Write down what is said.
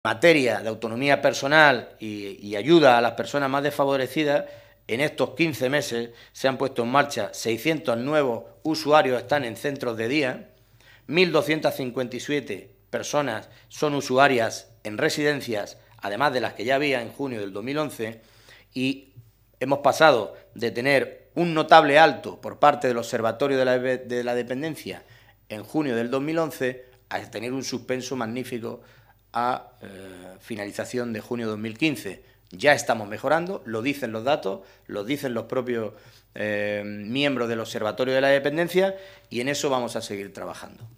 materia de autonomía personal y ayuda a las personas más desfavorecidas, en estos 15 meses se han puesto en marcha 600 nuevos usuarios, están en centros de día, 1.257 personas son usuarias en residencias, además de las que ya había en junio del 2011, y hemos pasado de tener un notable alto por parte del Observatorio de la Dependencia en junio del 2011 a tener un suspenso magnífico a finalización de junio de 2015. Ya estamos mejorando, lo dicen los datos, lo dicen los propios miembros del Observatorio de la Dependencia, y en eso vamos a seguir trabajando.